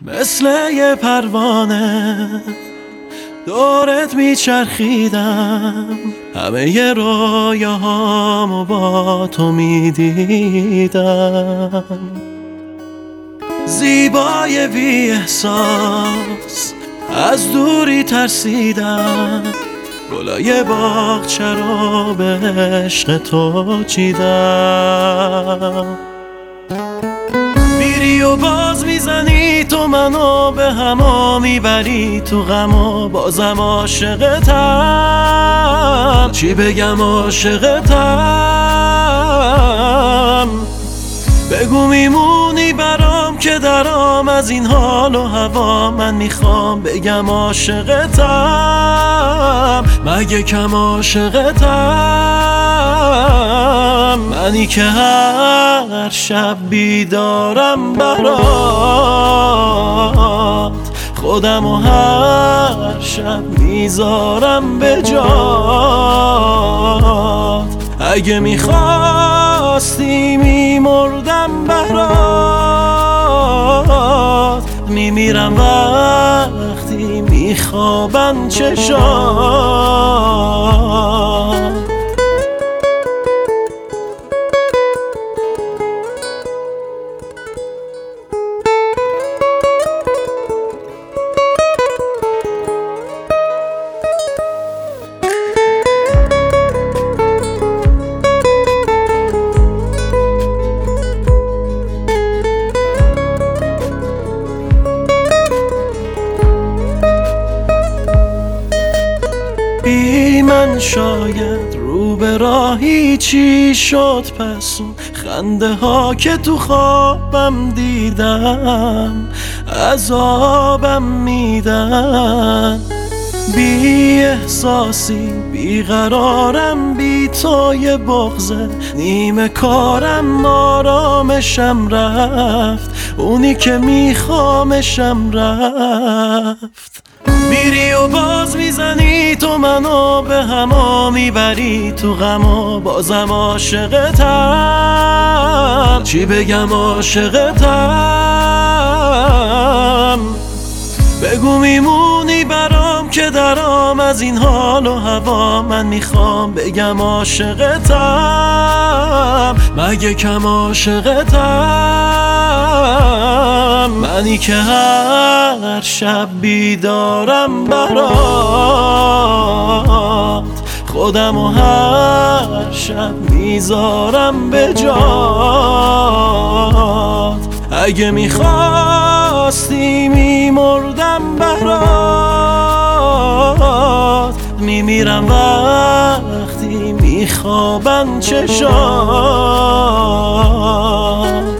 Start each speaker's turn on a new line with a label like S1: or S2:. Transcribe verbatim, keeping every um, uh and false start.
S1: مثل یه پروانه دورت میچرخیدم، همه ی رویاهامو با تو میدیدم. زیبای بی احساس از دوری ترسیدم، گلای باغچه رو به عشق تو چیدم. میری و باز میزنی تو منو به هما میبری تو غم و بازم عاشقتم. چی بگم عاشقتم؟ بگو میمونی برام که درام از این حال و هوا. من میخوام بگم عاشقتم، مگه کم عاشقتم؟ منی که هر شب بیدارم برات، خودم و هر شب میذارم به جات. اگه میخواستی میمردم برات، میمیرم وقتی میخوابن چشات. بی من شاید رو به راهی چی شد، پس اون خنده ها که تو خوابم دیدم عذابم میدن. بی احساسی بی قرارم، بی تو یه بغضه نیمه کارم. آرامشم رفت، اونی که میخوامشم رفت. میری و باز میزنی تو منو به هما میبری تو غم و بازم عاشقتم. چی بگم عاشقتم؟ بگو میمونی برام که درام از این حال و هوا. من میخوام بگم عاشقتم، مگه کم عاشقتم؟ منی که هر شب بیدارم برات، خودم و هر شب میذارم به جات. اگه میخواستی میمردم برات، میمیرم وقتی میخوابن چشات.